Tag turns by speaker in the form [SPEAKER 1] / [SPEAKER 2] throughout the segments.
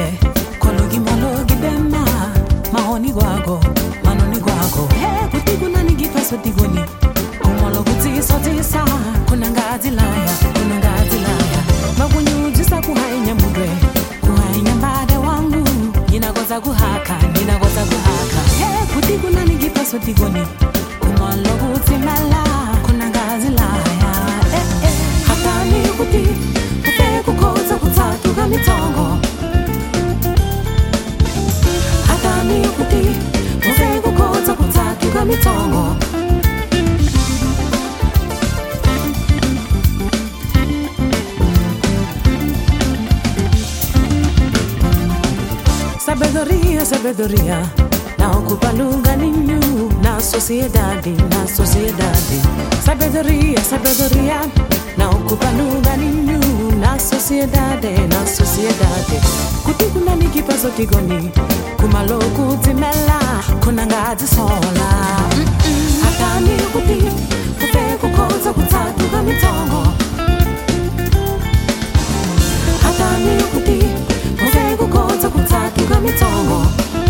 [SPEAKER 1] ye kologi malogi bema mahoni gwako manoni gwako kuti kuna ningi paso tigoni umalo kutisa tisa kuna ngazi laya makunyujisa kuhainya mudwe kuhainya mbade wangu ninagoza kuhaka kuti kuna ningi paso tigoni umalo kutimala kuna ngazi laya hatani kuti kukoza kutatuka mitongo hatani kuti kukoza kutatuka mitongo sabedoria na ocupa lugar nenhum na sociedade sabedoria na ocupa lugar nenhum na sociedade kuti kuna nikipazo tigoni kumaloku timela kuna ngazi sola hatani kuti kukoza kutatuka mitongo hatani kuti kukoza kutatuka mitongo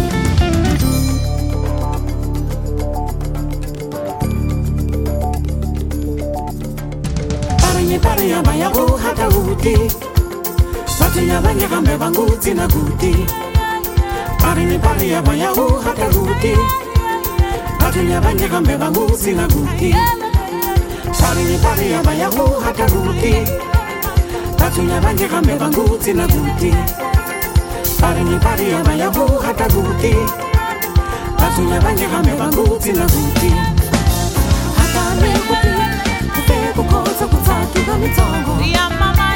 [SPEAKER 1] Pari ya baya go hata uti Pati ya banya kambe bangu tina guti Pari ya baya go hata uti Pati ya banya kambe bangu tina guti Pari ya baya go hata uti Pati ya banya kambe bangu tina guti Pari ya baya go hata uti Pati ya banya kambe bangu tina guti Hata me guti kukoza kutatuka mitongo ya mama